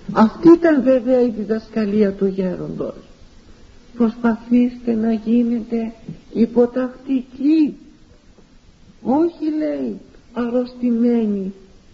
Αυτή ήταν βέβαια η διδασκαλία του γέροντος. Προσπαθήστε να γίνετε υποτακτικοί, όχι λέει αρρωστημένοι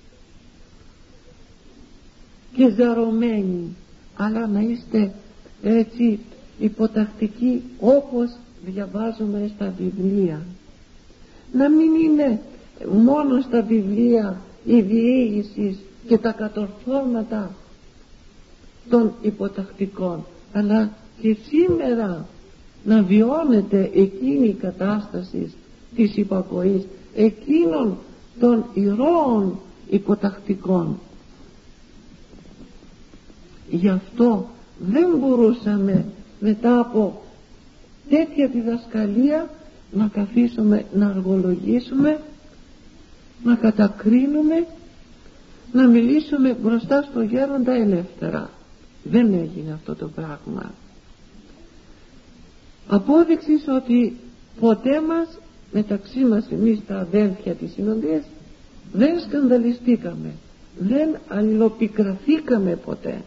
και ζαρωμένοι, αλλά να είστε έτσι υποτακτικοί όπως διαβάζουμε στα βιβλία. Να μην είναι μόνο στα βιβλία η διήγηση και τα κατορθώματα των υποτακτικών, αλλά και σήμερα να βιώνεται εκείνη η κατάσταση της υπακοής εκείνων των ηρώων υποτακτικών. Γι' αυτό δεν μπορούσαμε μετά από τέτοια διδασκαλία να καθίσουμε να αργολογήσουμε, να κατακρίνουμε, να μιλήσουμε μπροστά στο γέροντα ελεύθερα. Δεν έγινε αυτό το πράγμα. Απόδειξης ότι ποτέ μας, μεταξύ μας εμείς τα αδέλφια της συνοντίας, δεν σκανδαλιστήκαμε, δεν αλληλοπικραθήκαμε ποτέ.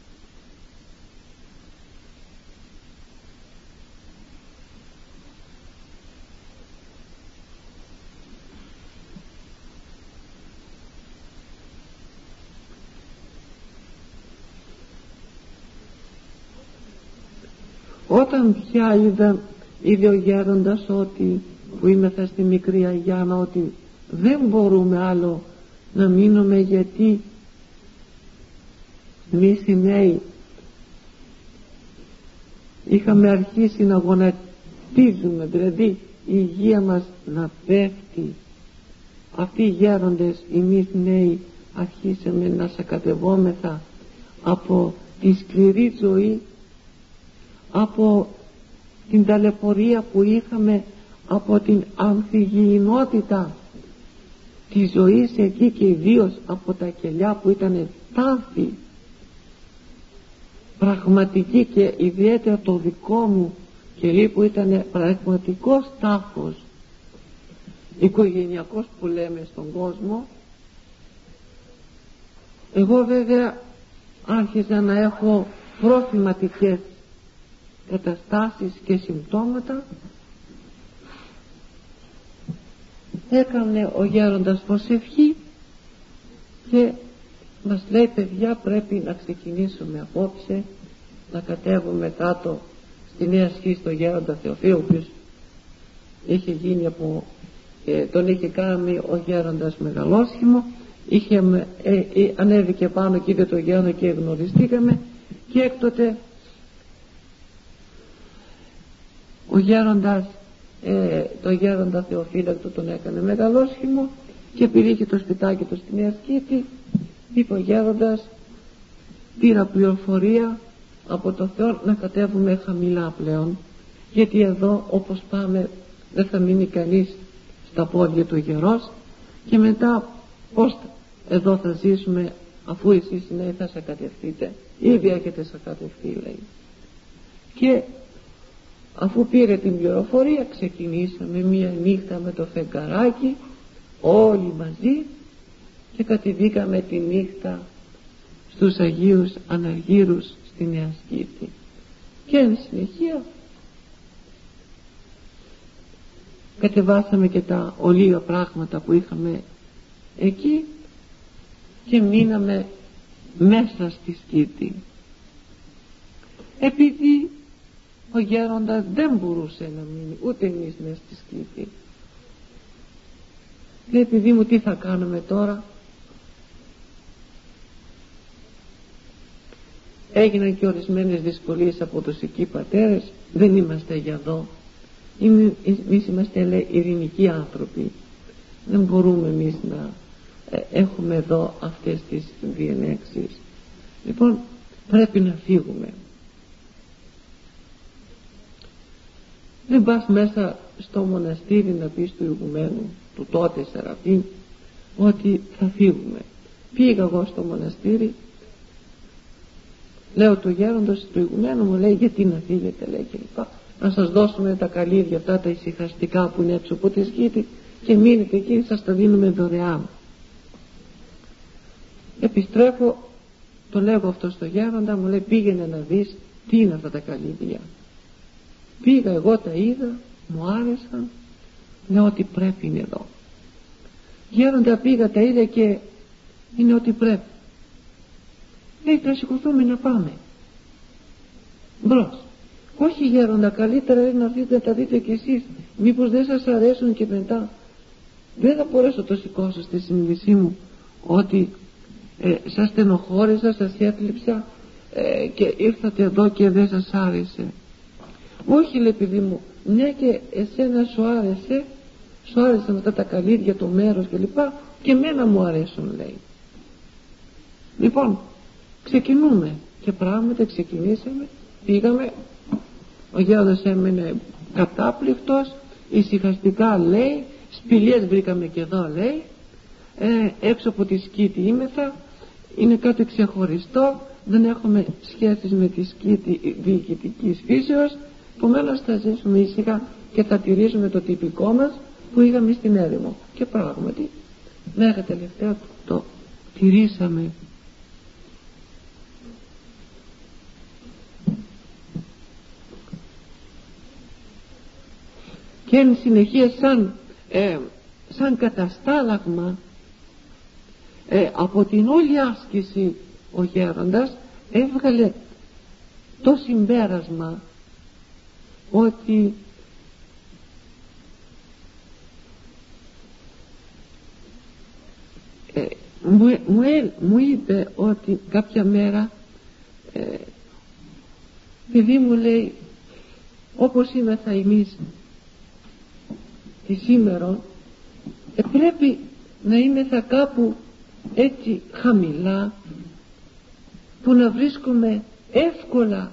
Όταν πια είδε ο γέροντας ότι, που είμεθα στη Μικρή Αγιάνα, ότι δεν μπορούμε άλλο να μείνουμε, γιατί εμείς οι νέοι είχαμε αρχίσει να γονατίζουμε, δηλαδή η υγεία μας να πέφτει. Αυτοί οι γέροντες, εμείς νέοι, αρχίσαμε να σακατευόμεθα από τη σκληρή ζωή, από την ταλαιπωρία που είχαμε, από την αμφιγεινότητα της ζωής εκεί, και ιδίως από τα κελιά που ήταν τάφη πραγματική, και ιδιαίτερα το δικό μου κελί που ήταν πραγματικός τάφος οικογενειακός που λέμε στον κόσμο. Εγώ βέβαια άρχισα να έχω προθυματικές καταστάσεις και συμπτώματα. Έκανε ο γέροντας προσευχή και μας λέει: παιδιά, πρέπει να ξεκινήσουμε απόψε να κατέβουμε κάτω στη Νέα Σχή στο γέροντα Θεοφύλου, ο οποίος είχε γίνει τον είχε κάνει ο γέροντας μεγαλόσχημο. Ανέβηκε πάνω και είδε το γέροντα και γνωριστήκαμε, και έκτοτε ο γέροντας το γέροντα Θεοφύλακτο τον έκανε μεγαλόσχημο και πήρε το σπιτάκι του στη Νέα Σκήτη. Είπε ο γέροντας: πήρα πληροφορία από το Θεό να κατέβουμε χαμηλά πλέον, γιατί εδώ όπως πάμε δεν θα μείνει κανείς στα πόδια του γερός, και μετά πως εδώ θα ζήσουμε, αφού εσείς οι νέοι θα σακατευτείτε, ήδη έχετε σακατευτεί, λέει. Και αφού πήρε την πληροφορία, ξεκινήσαμε μία νύχτα με το φεγγαράκι όλοι μαζί και κατεβήκαμε τη νύχτα στους Αγίους Αναργύρους στη Νέα Σκήτη. Και εν συνεχεία κατεβάσαμε και τα ολίγα πράγματα που είχαμε εκεί και μείναμε μέσα στη Σκήτη. Επειδή ο γέροντας δεν μπορούσε να μείνει ούτε εμείς μέσα στη Σκήτη, λέει: παιδί μου, τι θα κάνουμε τώρα? Έγιναν και ορισμένες δυσκολίες από τους εκεί πατέρες. Δεν είμαστε για εδώ, εμείς είμαστε, λέει, ειρηνικοί άνθρωποι, δεν μπορούμε εμείς να έχουμε εδώ αυτές τις διενέξεις. Λοιπόν, πρέπει να φύγουμε. Δεν πας μέσα στο μοναστήρι να πεις του ηγουμένου, του τότε Σεραφείμ, ότι θα φύγουμε. Πήγα εγώ στο μοναστήρι, λέω του γέροντος, του ηγουμένου, μου λέει: γιατί να φύγετε, λέει, και λοιπά, να σας δώσουμε τα καλύδια αυτά τα ησυχαστικά που είναι έξω από τη Σκήτη και μείνετε εκεί, σας τα δίνουμε δωρεάν. Επιστρέφω το λέγω αυτό στο γέροντα, μου λέει πήγαινε να δεις τι είναι αυτά τα καλύδια. Πήγα, εγώ τα είδα, μου άρεσαν, λέω ότι πρέπει είναι εδώ. Γέροντα, πήγα, τα είδα και είναι ότι πρέπει. Λέει, θα σηκωθούμε να πάμε μπρος. Όχι γέροντα, καλύτερα είναι να δείτε, να τα δείτε κι εσείς, μήπως δεν σας αρέσουν και μετά. Δεν θα μπορέσω το σηκώσω στη συνείδησή μου ότι σας στενοχώρησα, σας έθλιψα και ήρθατε εδώ και δεν σας άρεσε. Όχι, λέει, παιδί μου, ναι, και εσένα σου άρεσαν αυτά τα καλύδια, το μέρος κλπ, και εμένα μου αρέσουν, λέει. Λοιπόν, ξεκινούμε και πράγματι ξεκινήσαμε, πήγαμε, ο γέροντας έμενε κατάπληκτος, ησυχαστικά λέει, σπηλιές βρήκαμε και εδώ, λέει, έξω από τη σκήτη ήμεθα, είναι κάτι ξεχωριστό, δεν έχουμε σχέσεις με τη σκήτη διοικητικής φύσεως, επομένως θα ζήσουμε ήσυχα και θα τηρήσουμε το τυπικό μας που είχαμε στην έρημο. Και πράγματι μέχρι τελευταία το τηρήσαμε. Και εν συνεχεία σαν καταστάλαγμα από την όλη άσκηση ο γέροντας έβγαλε το συμπέρασμα ότι μου είπε ότι κάποια μέρα παιδί μου, λέει, όπως είμαστε εμείς τη σήμερα, πρέπει να είμεθα κάπου έτσι χαμηλά που να βρίσκουμε εύκολα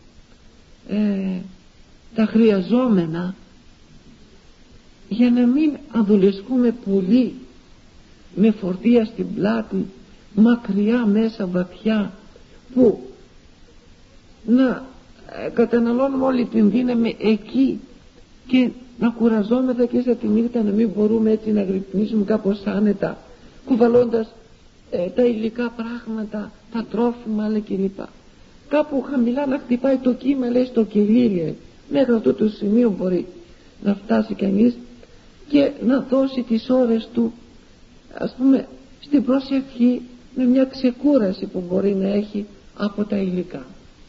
τα χρειαζόμενα, για να μην αδουλεσκούμε πολύ με φορτία στην πλάτη, μακριά μέσα βαθιά, που να καταναλώνουμε όλη την δύναμη εκεί και να κουραζόμεθα και σε τη νύχτα, να μην μπορούμε έτσι να γρυπνήσουμε κάπως άνετα, κουβαλώντας τα υλικά πράγματα, τα τρόφιμα αλλά κλπ. Κάπου χαμηλά να χτυπάει το κύμα, λέει, στο κελί, μέχρι αυτό το σημείο μπορεί να φτάσει κανείς και να δώσει τις ώρες του, ας πούμε, στην προσευχή, με μια ξεκούραση που μπορεί να έχει από τα υλικά.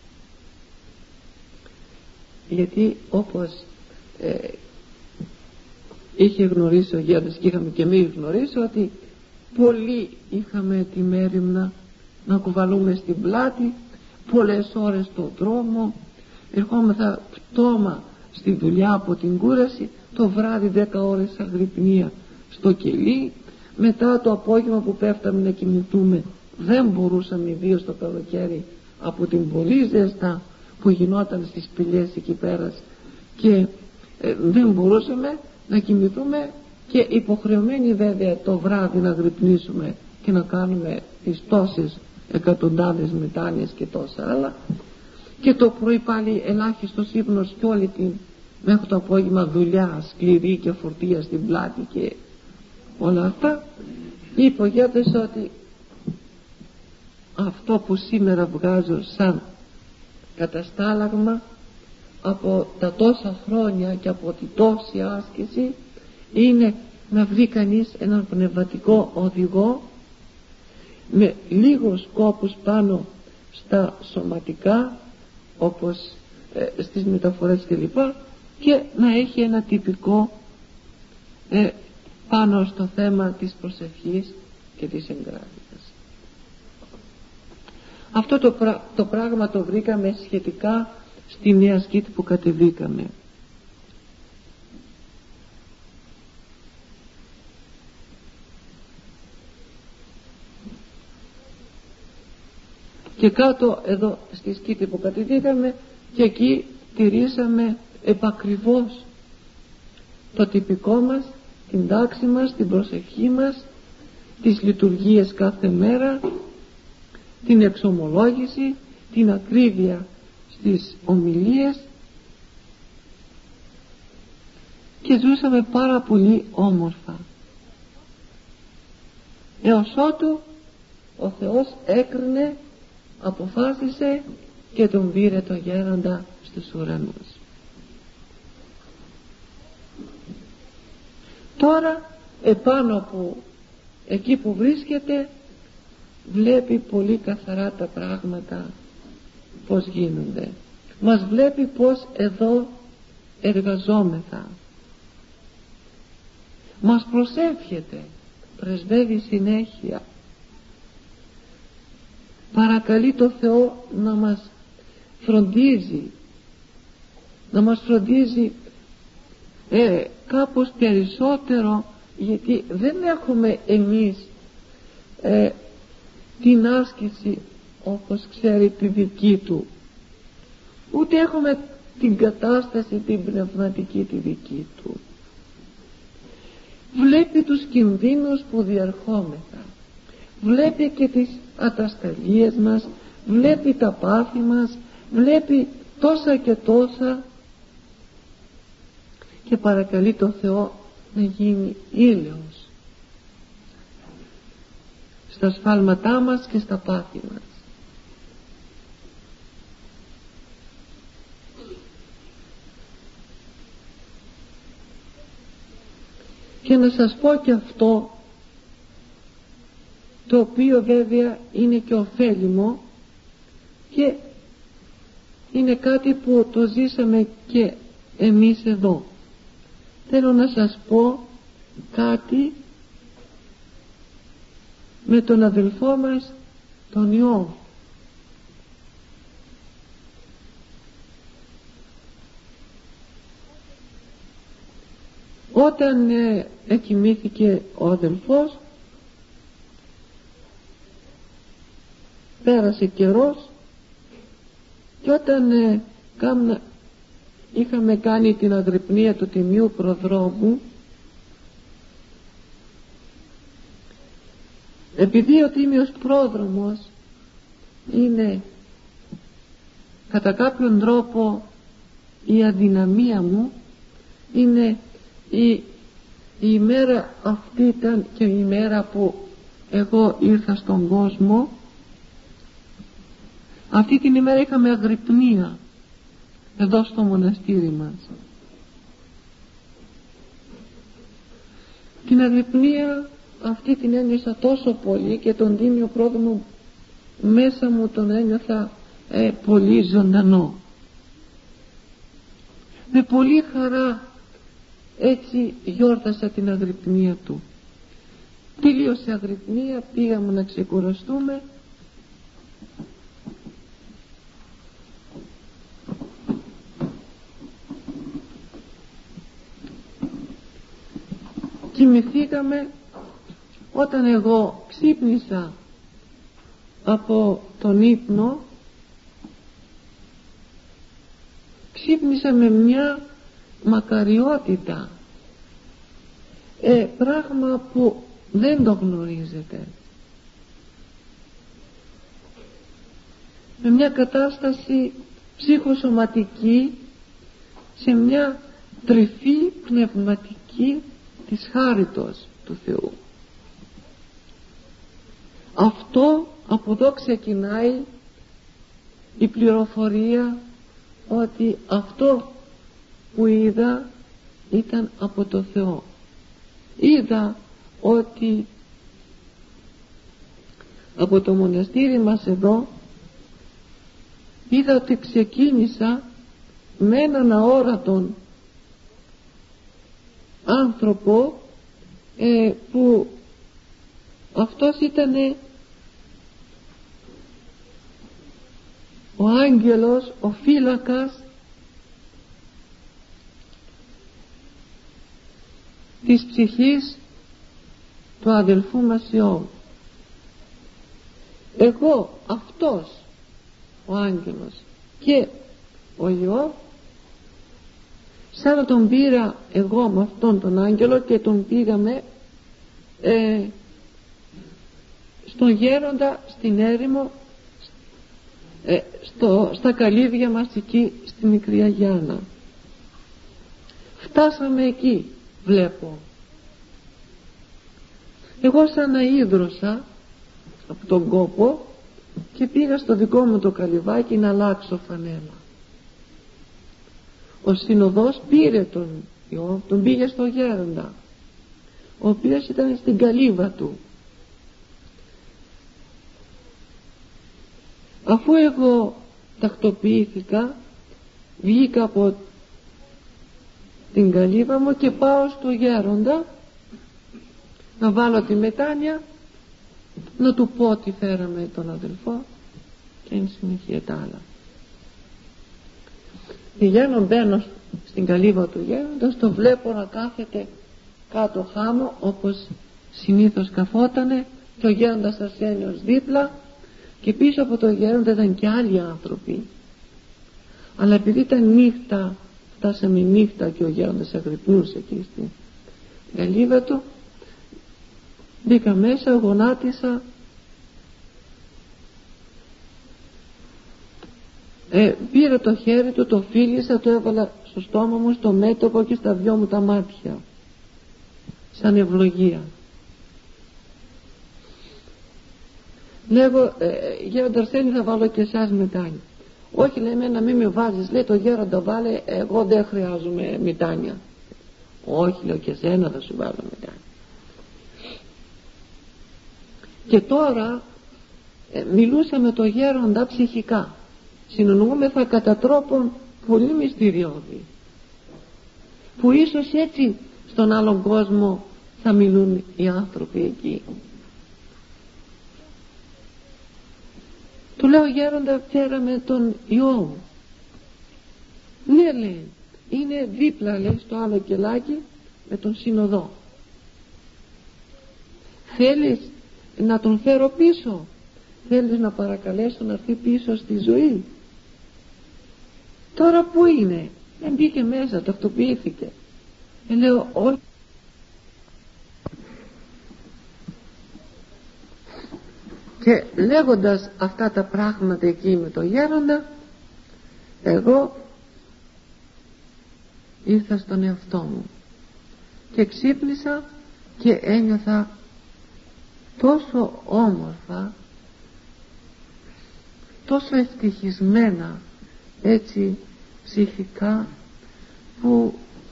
Γιατί όπως είχε γνωρίσει ο γέροντας και είχαμε και εμείς γνωρίσει, ότι πολλοί είχαμε τη μέριμνα να κουβαλούμε στην πλάτη πολλές ώρες στον δρόμο, ερχόμεθα πτώμα στη δουλειά από την κούραση, το βράδυ 10 ώρες αγρυπνία στο κελί, μετά το απόγευμα που πέφταμε να κοιμηθούμε δεν μπορούσαμε ιδίως το καλοκαίρι από την πολύ ζέστα που γινόταν στις σπηλιές εκεί πέρα, και δεν μπορούσαμε να κοιμηθούμε, και υποχρεωμένοι βέβαια το βράδυ να γρυπνήσουμε και να κάνουμε τις τόσες εκατοντάδες μετάνοιες και τόσα άλλα, και το πρωί πάλι ελάχιστος ύπνος και όλη την μέχρι το απόγευμα δουλειά σκληρή και φορτία στην πλάτη και όλα αυτά. Είπε ο γέροντας ότι αυτό που σήμερα βγάζω σαν καταστάλαγμα από τα τόσα χρόνια και από τη τόση άσκηση είναι να βρει κανείς έναν πνευματικό οδηγό με λίγους κόπους πάνω στα σωματικά, όπως στις μεταφορές κλπ, και να έχει ένα τυπικό πάνω στο θέμα της προσευχής και της εγκράτητας. Αυτό το πράγμα το βρήκαμε σχετικά στη Νέα Σκήτη που κατεβήκαμε. Και κάτω εδώ στη Σκήτη που κατεβήκαμε, και εκεί τηρήσαμε επακριβώς το τυπικό μας, την τάξη μας, την προσευχή μας, τις λειτουργίες κάθε μέρα, την εξομολόγηση, την ακρίβεια στις ομιλίες, και ζούσαμε πάρα πολύ όμορφα, έως ότου ο Θεός έκρινε αποφάσισε και τον πήρε τον γέροντα στους ουρανούς. Τώρα επάνω από εκεί που βρίσκεται βλέπει πολύ καθαρά τα πράγματα πως γίνονται. Μας βλέπει πως εδώ εργαζόμεθα. Μας προσεύχεται, πρεσβεύει συνέχεια, παρακαλεί το Θεό να μας φροντίζει, κάπως περισσότερο, γιατί δεν έχουμε εμείς την άσκηση όπως ξέρει τη δική του, ούτε έχουμε την κατάσταση την πνευματική τη δική του. Βλέπει τους κινδύνους που διαρχόμεθα, βλέπει και τις ατασταλίες μας, βλέπει τα πάθη μας, βλέπει τόσα και τόσα και παρακαλεί το Θεό να γίνει ήλαιος στα σφάλματά μας και στα πάθη μας. Και να σας πω και αυτό, το οποίο βέβαια είναι και ωφέλιμο και είναι κάτι που το ζήσαμε και εμείς εδώ. Θέλω να σας πω κάτι με τον αδελφό μας τον Ιώβ. Όταν εκοιμήθηκε ο αδελφός, πέρασε καιρός και όταν είχαμε κάνει την αγρυπνία του Τιμίου Προδρόμου, επειδή ο Τίμιος Πρόδρομος είναι κατά κάποιον τρόπο η αδυναμία μου, είναι η ημέρα αυτή ήταν και η ημέρα που εγώ ήρθα στον κόσμο. Αυτή την ημέρα είχαμε αγρυπνία εδώ στο μοναστήρι μας. Την αγρυπνία αυτή την ένιωσα τόσο πολύ και τον Τίμιο Πρόδρομο μέσα μου τον ένιωθα πολύ ζωντανό. Με πολύ χαρά έτσι γιόρτασα την αγρυπνία του. Τελείωσε η αγρυπνία, πήγαμε να ξεκουραστούμε. Κοιμηθήκαμε. Όταν εγώ ξύπνησα από τον ύπνο, ξύπνησα με μια μακαριότητα, πράγμα που δεν το γνωρίζετε, με μια κατάσταση ψυχοσωματική, σε μια τρυφή πνευματική της χάριτος του Θεού. Αυτό, από εδώ ξεκινάει η πληροφορία ότι αυτό που είδα ήταν από το Θεό. Είδα ότι από το μοναστήρι μας εδώ, είδα ότι ξεκίνησα με έναν αόρατον άνθρωπο που αυτός ήταν ο άγγελος, ο φύλακας της ψυχής του αδελφού μας Ιώβ. Εγώ, αυτός ο άγγελος και ο Ιώβ, σαν να τον πήρα εγώ με αυτόν τον άγγελο και τον πήγαμε στον γέροντα στην έρημο, στα καλύβια μας εκεί στη Μικρή Αγιάννα. Φτάσαμε εκεί, βλέπω. Εγώ σαν να ίδρωσα από τον κόπο και πήγα στο δικό μου το καλυβάκι να αλλάξω φανέλα. Ο συνοδός πήρε τον Ιώβ, τον πήγε στο γέροντα, ο οποίος ήταν στην καλύβα του. Αφού εγώ τακτοποιήθηκα, βγήκα από την καλύβα μου και πάω στο γέροντα να βάλω τη μετάνοια, να του πω ότι φέραμε τον αδελφό, και εν συνεχεία τα άλλα. Πηγαίνω, μπαίνω στην καλύβα του γέροντα, το βλέπω να κάθεται κάτω χάμω όπως συνήθως καθότανε, και ο γέροντας Αρσένιος δίπλα, και πίσω από το γέροντα ήταν και άλλοι άνθρωποι. Αλλά επειδή ήταν νύχτα, φτάσαμε νύχτα και ο γέροντας αγρυπνούσε εκεί στην καλύβα του, μπήκα μέσα, γονάτισα, πήρα το χέρι του, το φίλησα, το έβαλα στο στόμα μου, στο μέτωπο και στα δυο μου τα μάτια, σαν ευλογία. Λέγω, γέροντα Αρσένη, θα βάλω και εσάς μετάνια. Όχι, λέει, εμένα μην με βάζεις, λέει, το γέροντα βάλε, εγώ δεν χρειάζομαι μετάνια. Όχι, λέω, και εσένα θα σου βάλω μετάνια. Και τώρα μιλούσα με το γέροντα ψυχικά, συνεννοούμεθα κατά τρόπον πολύ μυστηριώδη, που ίσως έτσι στον άλλον κόσμο θα μιλούν οι άνθρωποι εκεί. Του λέω, γέροντα, ξέραμε τον Ιώβ. Ναι, λέει, είναι δίπλα, λέει, στο άλλο κελάκι με τον συνοδό. Θέλεις να τον φέρω πίσω? Θέλεις να παρακαλέσω να έρθει πίσω στη ζωή? Τώρα που είναι? Μπήκε μέσα, τακτοποιήθηκε. Λέω, όχι. Και λέγοντας αυτά τα πράγματα εκεί με το γέροντα, εγώ ήρθα στον εαυτό μου και ξύπνησα και ένιωθα τόσο όμορφα, τόσο ευτυχισμένα, έτσι ψυχικά, που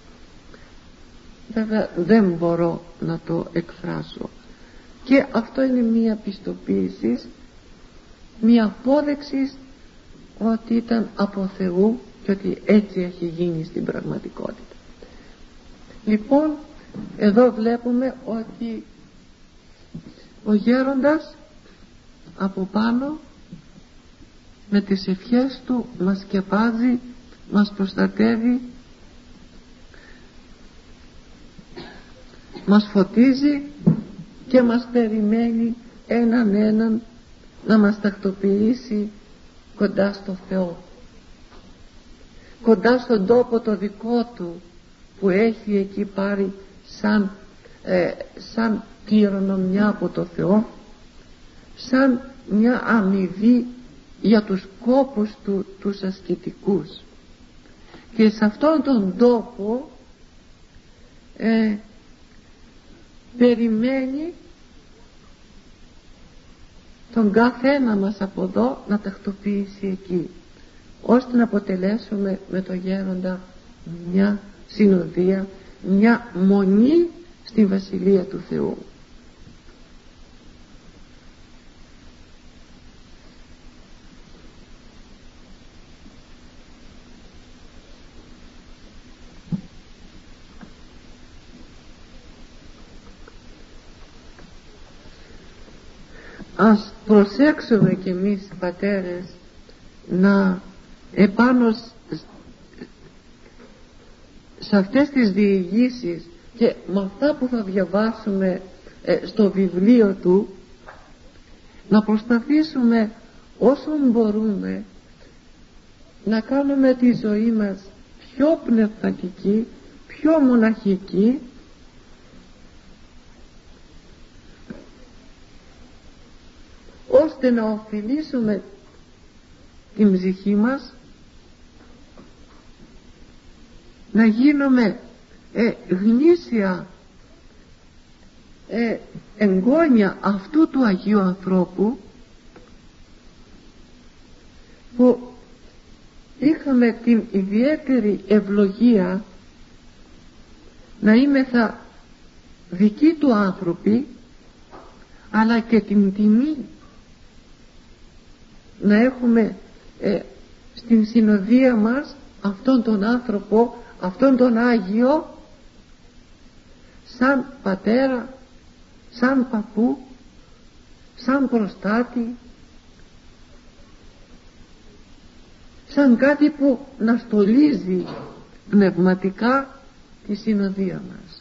βέβαια δεν μπορώ να το εκφράσω. Και αυτό είναι μία πιστοποίηση, μία απόδειξη ότι ήταν από Θεού και ότι έτσι έχει γίνει στην πραγματικότητα. Λοιπόν, εδώ βλέπουμε ότι ο γέροντας από πάνω με τις ευχές του μας σκεπάζει, μας προστατεύει, μας φωτίζει και μας περιμένει έναν να μας τακτοποιήσει κοντά στο Θεό, κοντά στον τόπο το δικό του που έχει εκεί πάρει σαν κληρονομιά από το Θεό, σαν μια αμοιβή για τους κόπους του, τους ασκητικούς. Και σε αυτόν τον τόπο περιμένει τον καθένα μας από εδώ να τακτοποιήσει εκεί, ώστε να αποτελέσουμε με το γέροντα μια συνοδεία, μια μονή στη Βασιλεία του Θεού. Ας προσέξουμε κι εμείς, πατέρες, να επάνω σε αυτές τις διηγήσεις και με αυτά που θα διαβάσουμε στο βιβλίο του, να προσπαθήσουμε όσο μπορούμε να κάνουμε τη ζωή μας πιο πνευματική, πιο μοναχική, ώστε να ωφελήσουμε την ψυχή μας, να γίνουμε γνήσια εγγόνια αυτού του Αγίου ανθρώπου, που είχαμε την ιδιαίτερη ευλογία να είμεθα δικοί του άνθρωποι, αλλά και την τιμή να έχουμε στην συνοδεία μας αυτόν τον άνθρωπο, αυτόν τον Άγιο, σαν πατέρα, σαν παππού, σαν προστάτη, σαν κάτι που να στολίζει πνευματικά τη συνοδεία μας.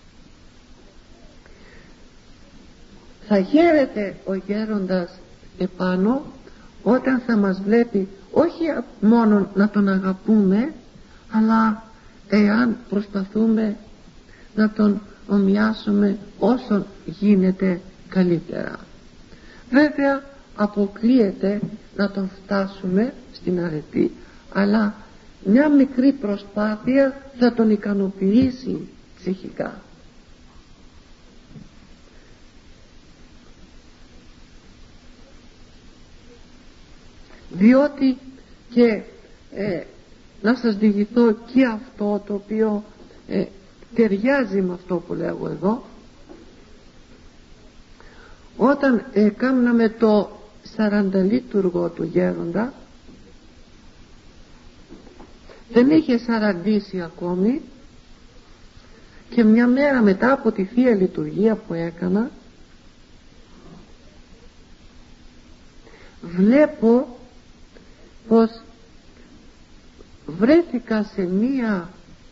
Θα χαίρεται ο γέροντας επάνω όταν θα μας βλέπει, όχι μόνο να τον αγαπούμε, αλλά εάν προσπαθούμε να τον ομοιάσουμε όσο γίνεται καλύτερα. Βέβαια αποκλείεται να τον φτάσουμε στην αρετή, αλλά μια μικρή προσπάθεια θα τον ικανοποιήσει ψυχικά. Διότι και να σας διηγηθώ και αυτό το οποίο ταιριάζει με αυτό που λέγω εδώ. Όταν κάμναμε το 40 λειτουργό του γέροντα, δεν είχε σαραντήσει ακόμη, και μια μέρα μετά από τη Θεία Λειτουργία που έκανα, βλέπω πως βρέθηκα σε μία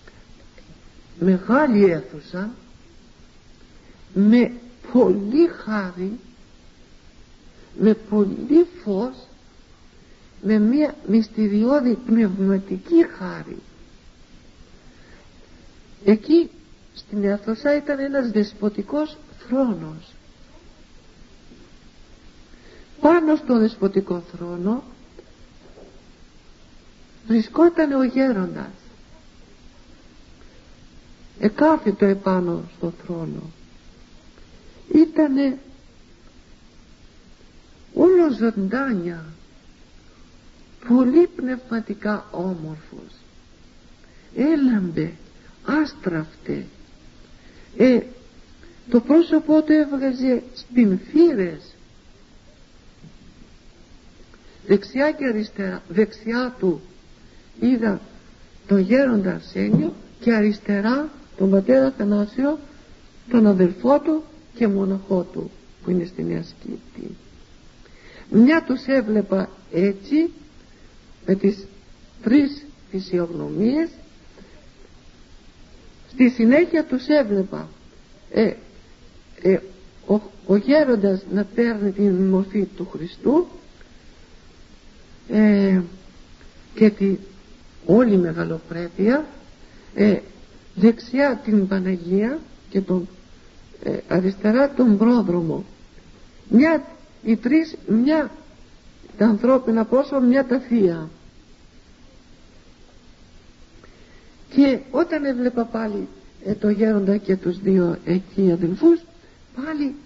μεγάλη αίθουσα με πολύ χάρη, με πολύ φως, με μία μυστηριώδη πνευματική χάρη. Εκεί στην αίθουσα ήταν ένας δεσποτικός θρόνος. Πάνω στο δεσποτικό θρόνο βρισκόταν ο γέροντας, εκάθιτο επάνω στο θρόνο. Ήτανε όλο ζωντάνια, πολύ πνευματικά όμορφος, έλαμπε, άστραφτε, το πρόσωπό του έβγαζε σπινθήρες δεξιά και αριστερά. Δεξιά του είδα τον γέροντα Αρσένιο και αριστερά τον πατέρα Αθανάσιο, τον αδελφό του και μοναχό του που είναι στη Νέα Σκήτη. Μια τους έβλεπα έτσι με τις τρεις φυσιογνωμίες, στη συνέχεια τους έβλεπα ο γέροντας να παίρνει την μορφή του Χριστού και τη όλη μεγαλοπρέπεια, δεξιά την Παναγία και τον αριστερά τον πρόδρομο. Οι τρεις, μια τα ανθρώπινα πρόσωπα, μια τα θεία. Και όταν έβλεπα πάλι το γέροντα και τους δύο εκεί αδελφούς, πάλι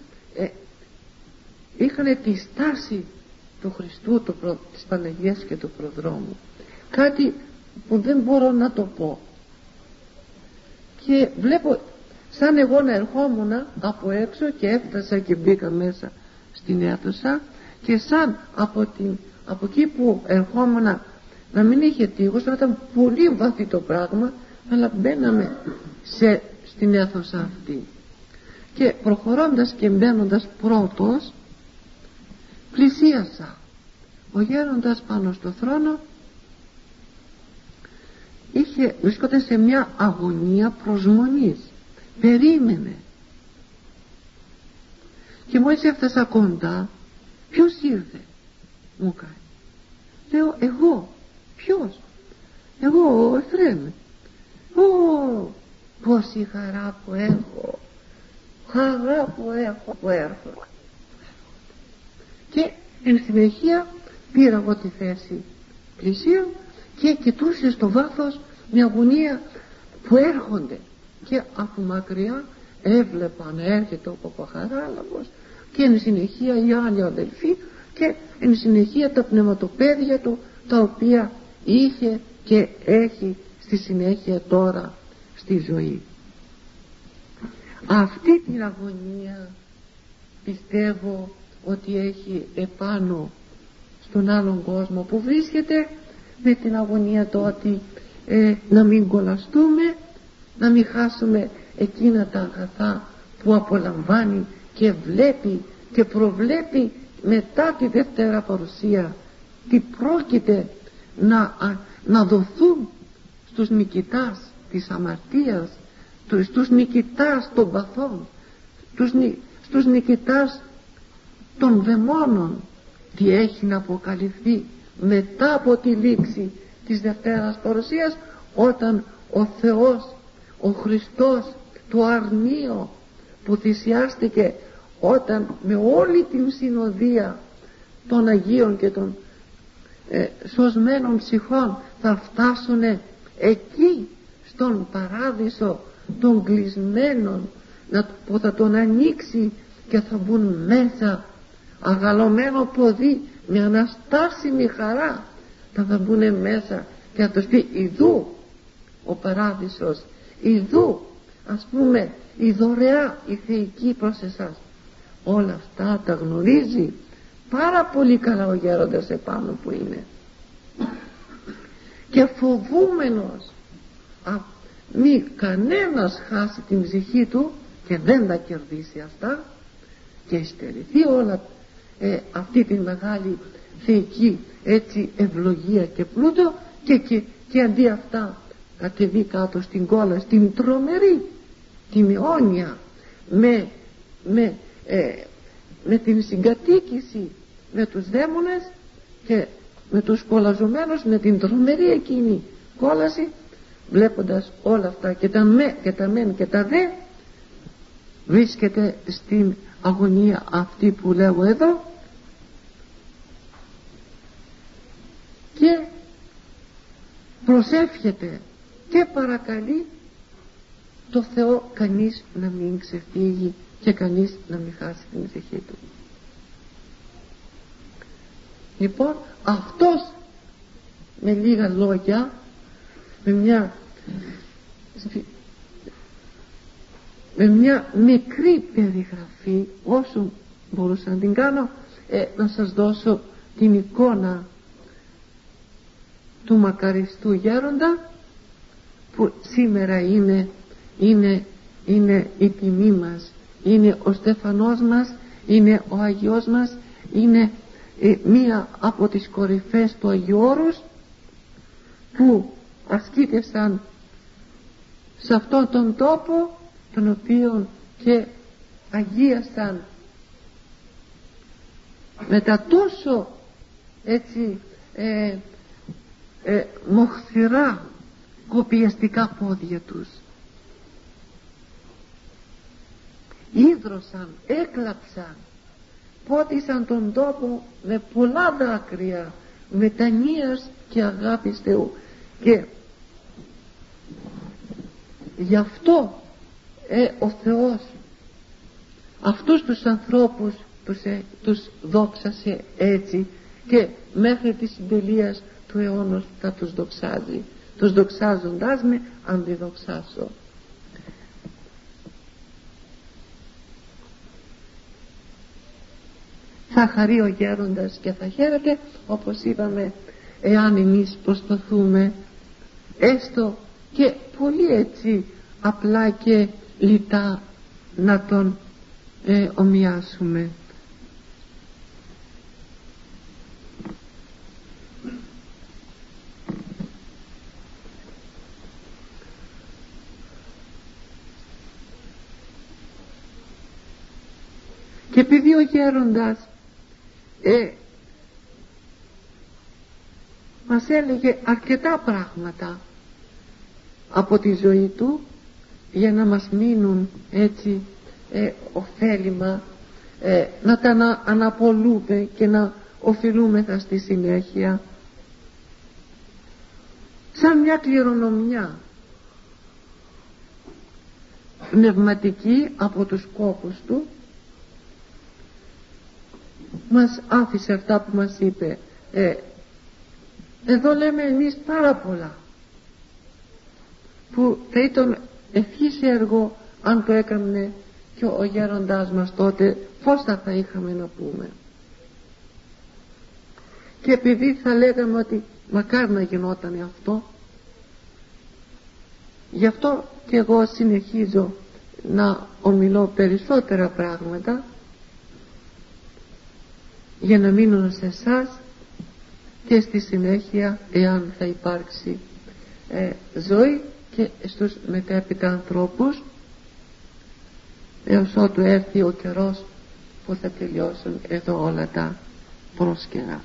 είχαν τη στάση του Χριστού, της Παναγίας και του προδρόμου. Κάτι που δεν μπορώ να το πω. Και βλέπω σαν εγώ να ερχόμουν από έξω και έφτασα και μπήκα μέσα στην αίθουσα, και σαν από εκεί που ερχόμουν να μην είχε τείχος, να ήταν πολύ βαθύ το πράγμα, αλλά μπαίναμε στην αίθουσα αυτή. Και προχωρώντας και μπαίνοντας πρώτος, πλησίασα. Ο γέροντας πάνω στο θρόνο βρισκόταν σε μια αγωνία προσμονής, περίμενε. Και μόλις έφτασα κοντά, ποιος ήρθε, μου κάνει. Λέω, εγώ. Ποιος? Εγώ, ο Εφραίμ. Πόση χαρά που έχω, που έρχομαι. Και εν συνεχεία πήρα εγώ τη θέση πλησίων και κοιτούσε στο βάθος μια αγωνία που έρχονται, και από μακριά έβλεπα να έρχεται ο Παπαχαράλαμπος και εν συνεχεία οι άλλοι αδελφοί και εν συνεχεία τα πνευματοπαίδια του τα οποία είχε και έχει στη συνέχεια τώρα στη ζωή. Αυτή την αγωνία πιστεύω ότι έχει επάνω στον άλλον κόσμο που βρίσκεται, με την αγωνία το ότι να μην κολλαστούμε, να μην χάσουμε εκείνα τα αγαθά που απολαμβάνει και βλέπει και προβλέπει μετά τη δεύτερα παρουσία, τι πρόκειται να δοθούν στους νικητάς της αμαρτίας, στους νικητάς των παθών, στους νικητάς των δαιμόνων, τι έχει να αποκαλυφθεί μετά από τη λήξη της δευτέρας παρουσίας, όταν ο Θεός, ο Χριστός, το αρνείο που θυσιάστηκε, όταν με όλη την συνοδεία των Αγίων και των σωσμένων ψυχών θα φτάσουν εκεί στον παράδεισο των κλεισμένων, που θα τον ανοίξει και θα μπουν μέσα αγαλωμένο ποδί με αναστάσιμη χαρά, θα μπουν μέσα και θα τους πει ιδού ο παράδεισος, ιδού ας πούμε η δωρεά η θεϊκή προς εσάς. Όλα αυτά τα γνωρίζει πάρα πολύ καλά ο γέροντας επάνω που είναι, και φοβούμενος μη κανένας χάσει την ψυχή του και δεν τα κερδίσει αυτά και στερηθεί όλα αυτή τη μεγάλη θεϊκή έτσι ευλογία και πλούτο, και αντί αυτά κατεβεί κάτω στην κόλαση, την τρομερή, την αιώνια, με την συγκατοίκηση με τους δαίμονες και με τους κολαζομένους, με την τρομερή εκείνη κόλαση. Βλέποντας όλα αυτά και τα μεν και τα δε, βρίσκεται στην αγωνία αυτή που λέω εδώ και προσεύχεται και παρακαλεί το Θεό κανείς να μην ξεφύγει και κανείς να μην χάσει την ψυχή του. Λοιπόν, αυτός με λίγα λόγια, με μια μικρή περιγραφή, όσο μπορούσα να την κάνω, να σας δώσω την εικόνα του μακαριστού γέροντα, που σήμερα είναι η τιμή μας, είναι ο Στέφανός μας, είναι ο Αγιός μας, είναι μία από τις κορυφές του Αγίου Όρους που ασκήτευσαν σε αυτόν τον τόπο, τον οποίο και αγίασαν με τα τόσο έτσι μοχθηρά κοπιαστικά πόδια τους. Ίδρωσαν, έκλαψαν, πότισαν τον τόπο με πολλά δάκρυα μετανοίας και αγάπης Θεού, και γι' αυτό ο Θεός αυτούς τους ανθρώπους τους δόξασε έτσι, και μέχρι της συντελείας του αιώνος θα τους δοξάζει, τους δοξάζοντάς με αντιδοξάσω. Θα χαρεί ο γέροντας και θα χαίρεται, όπως είπαμε, εάν εμείς προσπαθούμε έστω και πολύ έτσι απλά και λιτά να τον ομοιάσουμε. Και επειδή ο γέροντας μας έλεγε αρκετά πράγματα από τη ζωή του για να μας μείνουν έτσι ωφέλιμα, να τα αναπολούμε και να οφειλούμεθα στη συνέχεια, σαν μια κληρονομιά πνευματική από τους κόπους του. Μας άφησε αυτά που μας είπε Εδώ λέμε εμείς πάρα πολλά που θα ήταν ευχής έργο αν το έκανε και ο γέροντάς μας τότε, πώς θα είχαμε να πούμε. Και επειδή θα λέγαμε ότι μακάρι να γινόταν αυτό, γι' αυτό και εγώ συνεχίζω να ομιλώ περισσότερα πράγματα για να μείνω σε εσάς και στη συνέχεια, εάν θα υπάρξει ζωή, και στους μετέπειτα ανθρώπους, έως ότου έρθει ο καιρός που θα τελειώσουν εδώ όλα τα πρόσκαιρα.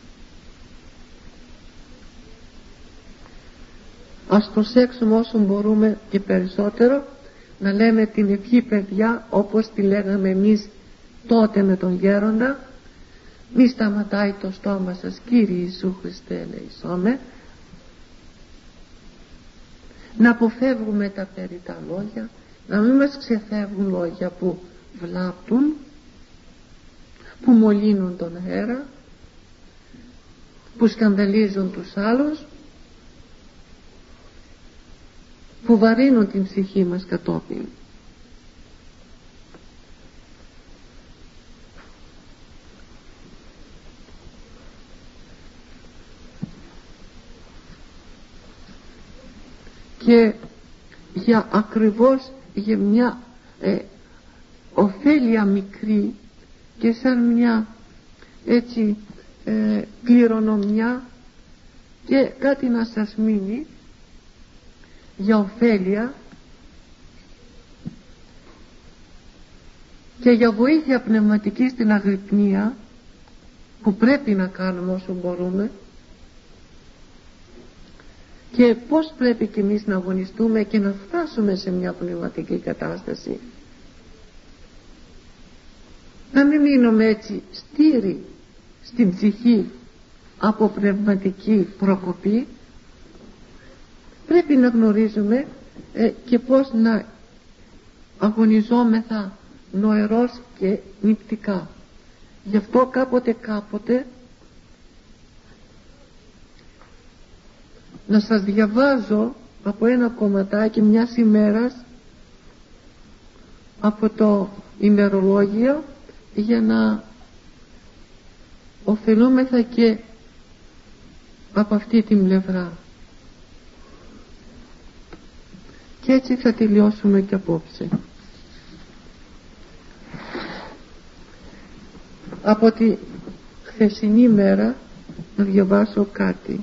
Ας προσέξουμε όσο μπορούμε και περισσότερο να λέμε την ευχή, παιδιά, όπως τη λέγαμε εμείς τότε με τον γέροντα. Μη σταματάει το στόμα σας, Κύριε Ιησού Χριστέ ελεησόμε. Να αποφεύγουμε τα περιττά λόγια, να μην μας ξεφεύγουν λόγια που βλάπτουν, που μολύνουν τον αέρα, που σκανδαλίζουν τους άλλους, που βαρύνουν την ψυχή μας κατόπιν. Και για ακριβώς για μια ωφέλεια μικρή και σαν μια έτσι κληρονομιά και κάτι να σας μείνει για ωφέλεια και για βοήθεια πνευματική στην αγρυπνία που πρέπει να κάνουμε όσο μπορούμε, και πώς πρέπει κι εμείς να αγωνιστούμε και να φτάσουμε σε μια πνευματική κατάσταση, να μην μείνουμε έτσι στήρι στην ψυχή από πνευματική προκοπή. Πρέπει να γνωρίζουμε και πώς να αγωνιζόμεθα νοερός και νηπτικά. Γι' αυτό κάποτε να σας διαβάζω από ένα κομματάκι μιας ημέρας από το ημερολόγιο, για να ωφελούμεθα και από αυτή την πλευρά. Και έτσι θα τελειώσουμε και απόψε. Από τη χθεσινή μέρα να διαβάσω κάτι.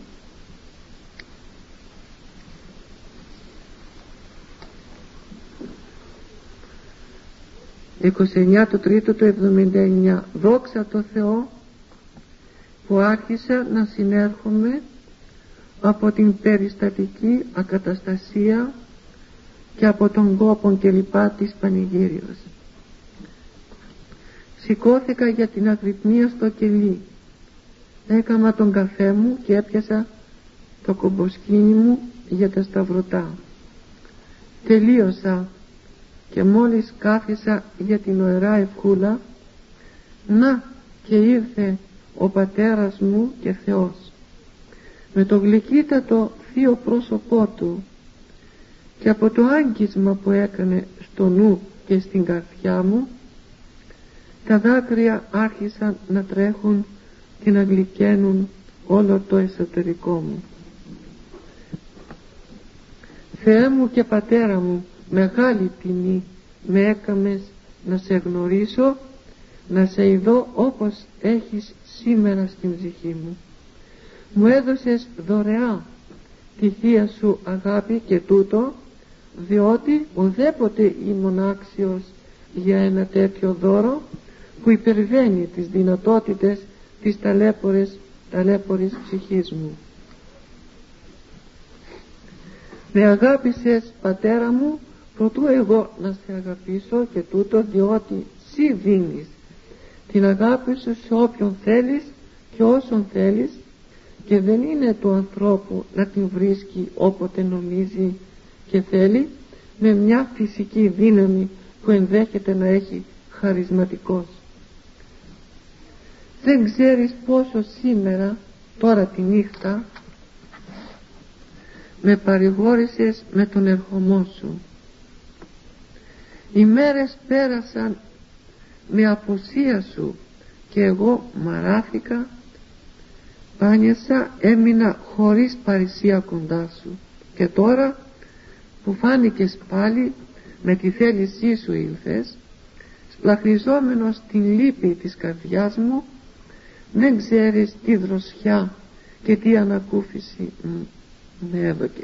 29 του 3 του 79. Δόξα τω Θεώ που άρχισα να συνέρχομαι από την περιστατική ακαταστασία και από τον κόπο και λοιπά της πανηγύριος. Σηκώθηκα για την αγρυπνία στο κελί, έκαμα τον καφέ μου και έπιασα το κομποσκίνι μου για τα σταυρωτά. Τελείωσα και μόλις κάθισα για την ωερά ευχούλα, να και ήρθε ο πατέρας μου και Θεός με το γλυκύτατο θείο πρόσωπό του, και από το άγγισμα που έκανε στο νου και στην καρδιά μου τα δάκρυα άρχισαν να τρέχουν και να γλυκαίνουν όλο το εσωτερικό μου. Θεέ μου και Πατέρα μου, μεγάλη τιμή με έκαμες να σε γνωρίσω, να σε ειδώ όπως έχεις σήμερα στην ψυχή μου. Μου έδωσες δωρεά τη θεία σου αγάπη και τούτο, διότι ουδέποτε ήμουν άξιος για ένα τέτοιο δώρο που υπερβαίνει τις δυνατότητες της ταλέπορης ψυχής μου. Με αγάπησες, Πατέρα μου, προτού εγώ να σε αγαπήσω, και τούτο διότι σύ δίνεις την αγάπη σου σε όποιον θέλεις και όσον θέλεις, και δεν είναι του ανθρώπου να την βρίσκει όποτε νομίζει και θέλει, με μια φυσική δύναμη που ενδέχεται να έχει χαρισματικός. Δεν ξέρεις πόσο σήμερα, τώρα τη νύχτα, με παρηγόρησες με τον ερχομό σου. Οι μέρες πέρασαν με απουσία σου και εγώ μαράθηκα, πάνιασα, έμεινα χωρίς παρησία κοντά σου. Και τώρα που φάνηκες πάλι, με τη θέλησή σου ήλθες, σπλαχνιζόμενος την λύπη της καρδιάς μου, δεν ξέρεις τι δροσιά και τι ανακούφιση με έδωκες.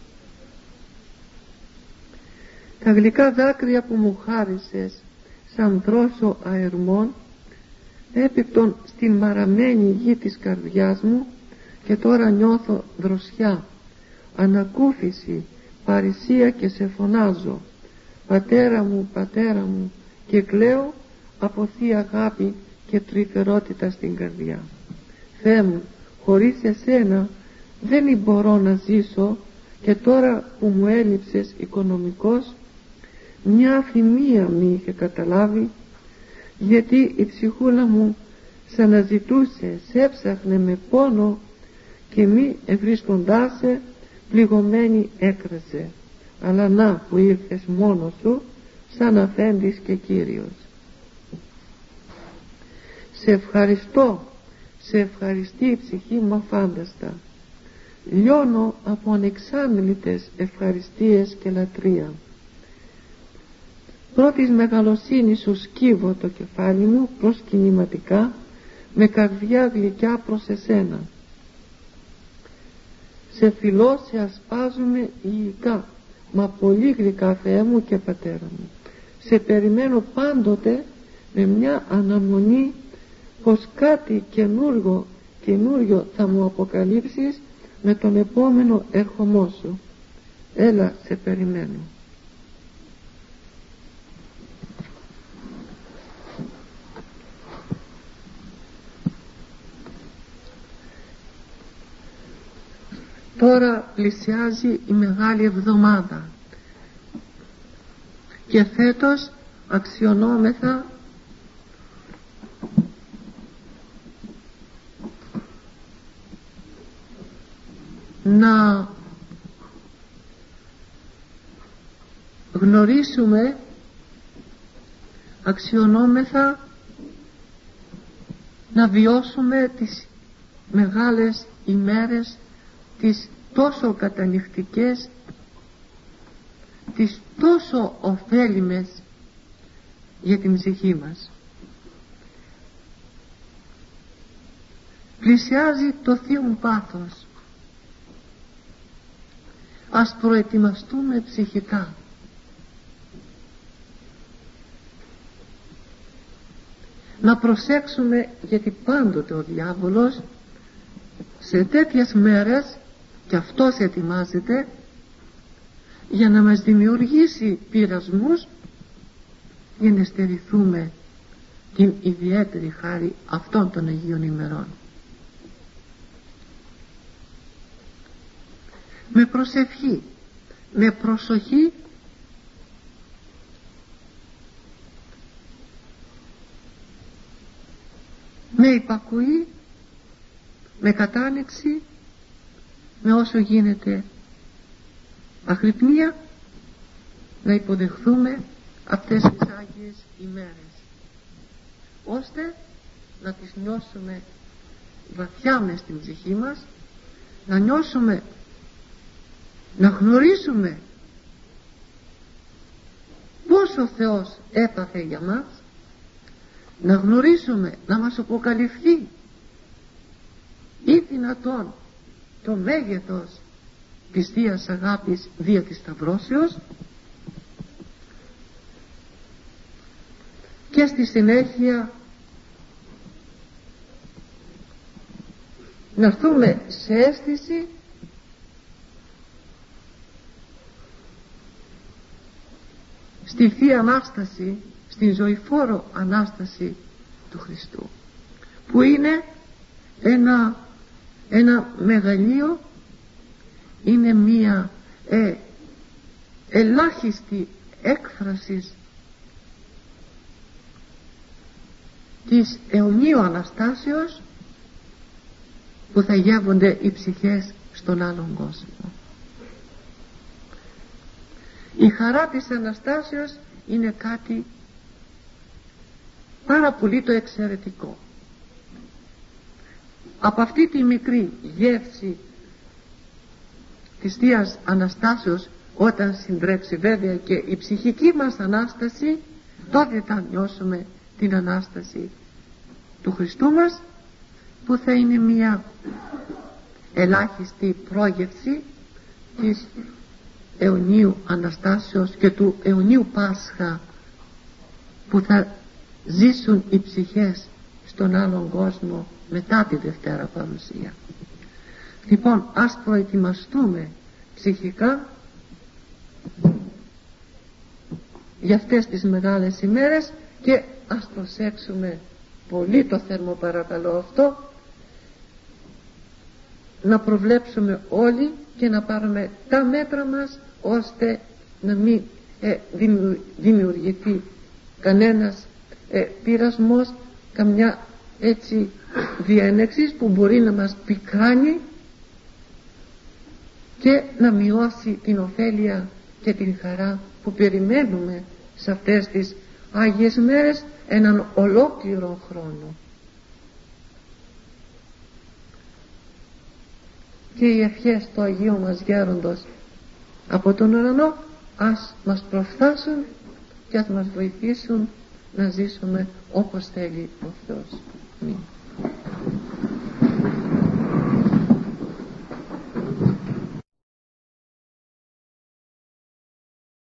Τα γλυκά δάκρυα που μου χάρισες σαν δρόσο αερμών έπιπτον στην μαραμένη γη της καρδιάς μου και τώρα νιώθω δροσιά, ανακούφιση, παρησία και σε φωνάζω πατέρα μου και κλαίω από θεία αγάπη και τρυφερότητα στην καρδιά. Θεέ μου, χωρίς εσένα δεν μπορώ να ζήσω και τώρα που μου έλειψες οικονομικός, μια αφημία μη είχε καταλάβει, γιατί η ψυχούλα μου σ' αναζητούσε, σ' έψαχνε με πόνο και μη ευρίσκοντάσαι πληγωμένη έκραζε. Αλλά να που ήρθες μόνος σου σαν αφέντης και Κύριος. Σε ευχαριστώ, σε ευχαριστεί η ψυχή μου αφάνταστα. Λιώνω από ανεξάμιλητες ευχαριστίες και λατρεία. Πρώτης μεγαλοσύνης σου σκύβω το κεφάλι μου προσκυνηματικά, με καρδιά γλυκιά προς εσένα. Σε φιλώ, σε ασπάζομαι υλικά, μα πολύ γλυκά Θεέ μου και Πατέρα μου. Σε περιμένω πάντοτε με μια αναμονή πως κάτι καινούριο θα μου αποκαλύψεις με τον επόμενο έρχομό σου. Έλα, σε περιμένω. Τώρα πλησιάζει η Μεγάλη Εβδομάδα και φέτος αξιωνόμεθα να γνωρίσουμε, αξιωνόμεθα να βιώσουμε τις μεγάλες ημέρες, τις τόσο κατανυχτικές, τις τόσο ωφέλιμες για την ψυχή μας. Πλησιάζει το Θείο μου Πάθος. Ας προετοιμαστούμε ψυχικά. Να προσέξουμε, γιατί πάντοτε ο διάβολος σε τέτοιες μέρες και αυτός ετοιμάζεται για να μας δημιουργήσει πειρασμούς για να στερηθούμε την ιδιαίτερη χάρη αυτών των Αγίων ημερών. Με προσευχή, με προσοχή, με υπακοή, με κατάνοιξη, με όσο γίνεται αγρυπνία, να υποδεχθούμε αυτές τις Άγιες ημέρες, ώστε να τις νιώσουμε βαθιά μες στην ψυχή μας, να νιώσουμε, να γνωρίσουμε πόσο ο Θεός έπαθε για μας, να γνωρίσουμε, να μας αποκαλυφθεί ή δυνατόν το μέγεθος της Θείας Αγάπης δια της Σταυρώσεως, και στη συνέχεια να έρθουμε σε αίσθηση στη Θεία Ανάσταση, στην ζωηφόρο Ανάσταση του Χριστού, που είναι ένα μεγαλείο, είναι μία ελάχιστη έκφραση της αιωνίου Αναστάσεως που θα γεύονται οι ψυχές στον άλλον κόσμο. Η χαρά της Αναστάσεως είναι κάτι πάρα πολύ το εξαιρετικό. Από αυτή τη μικρή γεύση της Θείας Αναστάσεως, όταν συντρέψει βέβαια και η ψυχική μας Ανάσταση, τότε θα νιώσουμε την Ανάσταση του Χριστού μας, που θα είναι μια ελάχιστη πρόγευση της αιωνίου Αναστάσεως και του αιωνίου Πάσχα που θα ζήσουν οι ψυχές στον άλλον κόσμο μετά τη Δευτέρα Παρουσία. Λοιπόν, ας προετοιμαστούμε ψυχικά για αυτές τις μεγάλες ημέρες και ας προσέξουμε πολύ, το θερμοπαρακαλώ αυτό, να προβλέψουμε όλοι και να πάρουμε τα μέτρα μας ώστε να μην δημιουργηθεί κανένας πειρασμός, καμιά έτσι διένεξης που μπορεί να μας πικράνει και να μειώσει την ωφέλεια και την χαρά που περιμένουμε σε αυτές τις Άγιες μέρες έναν ολόκληρο χρόνο. Και οι ευχές του Αγίου μας Γέροντος από τον ουρανό ας μας προφθάσουν και ας μας βοηθήσουν να ζήσουμε όπως θέλει ο Θεός. Αμήν.